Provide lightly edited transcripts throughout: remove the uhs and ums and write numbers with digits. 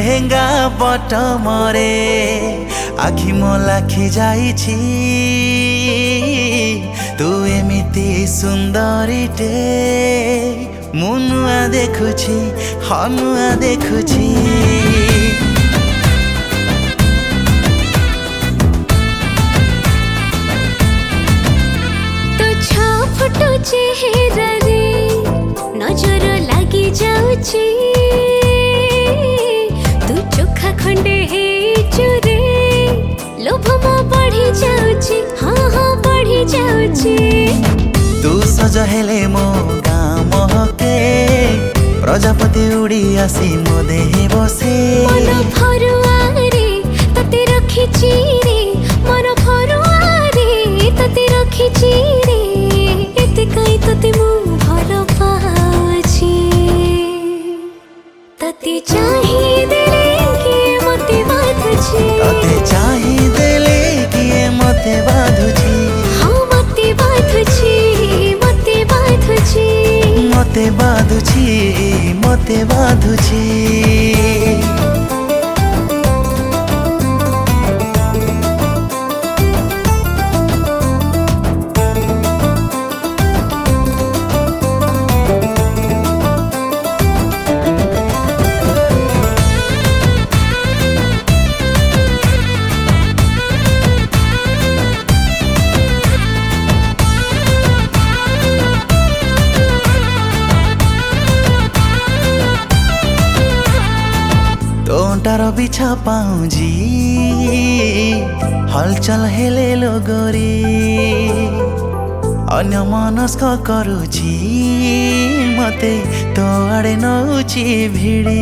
ଲେହେଙ୍ଗା ବଟମରେ ଆଖି ମୋ ଲାଖି ଯାଇଛି ତୁ ଏମିତି ସୁନ୍ଦରୀଟେ ମୁଁ ନୂଆ ଦେଖୁଛି ହଁ ନୂଆ ଦେଖୁଛି फोटो चेहरा रे नजर लागी जाउची तू चोखा खंडे हे चुरे लोभ मो बढ़ी जाउची हाँ हाँ बढ़ी जाउची तू सज हेले मो गाँ महके प्रजापति उड़ी आसी मो देहे बसे मन भरुआ रे तते रखिची रे मन भरुआ रे तते रखिची रे कई तते मु भल पाछि तते चाहि देले कि मते बाधुछि तते चाहि देले कि मते बाधुछि हाँ मते बाधुछि मते बाधुछि मते बाधुछि मते बाधुछि तोंटार बिछा पाउजी हलचल हेले लोगरी अन्य मनस्क करुची मते तो आड़े नौची भिड़ी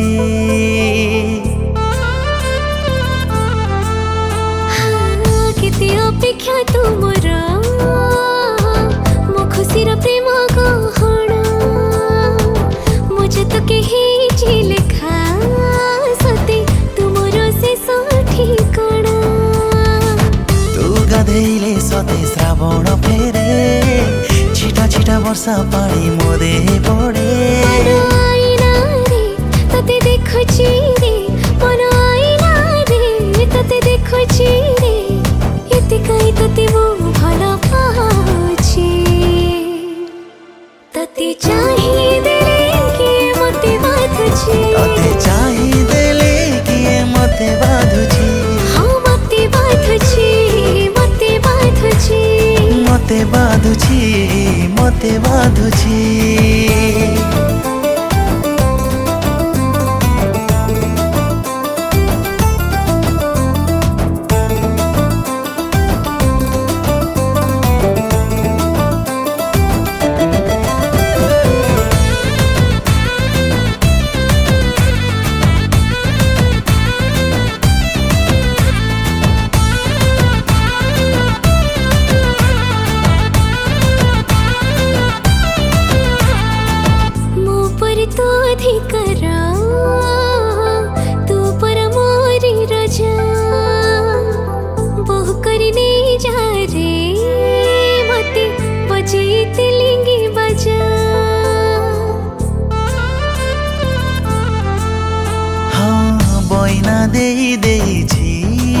केते अपेक्षा तुमर मो खुशीर प्रेम गहण मुझे तो केही लेखा गाधेले सते श्रावण फेरे छिटा छिटा वर्षा पानी मो देहे पड़े आईना रे तते देखुची रे मन आईना रे तते देखुची रे एते कई तते मो भल पाउछि तते चाहि देले कि मते बाधुछि तते चाहि देले कि मते बाधुछि हाँ मते बाधुछि मते बाधुछि मते बाधुछि तू पर मोरी रजा बहु करने जा रे मते बजेते लिंगी बजा हाँ बइना देई देइछि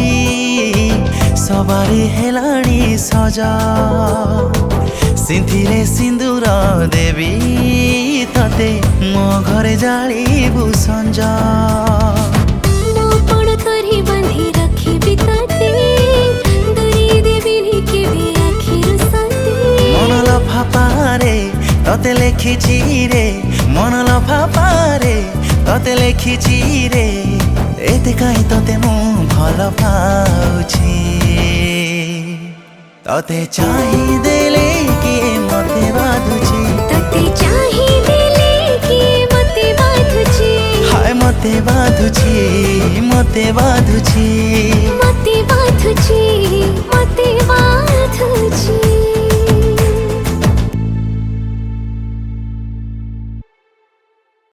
सवारी हेलाणी सजा सिंथिरे सिंदूर देवी तते मो घरे जालिबु संजा मो पण करी बांधी रखिबि तते दूरी देबिनि केबे आखिर सते मन लफा पारे तते लेखिछि रे मन लफा पारे तते लेखिछि रे एते काई तते मु भल पाउछि तते चाहि देले कि मते बाधुछि तते चाहि देले कि मते बाधुछि हाय मते बाधुछि मते बाधुछि मते बाधुछि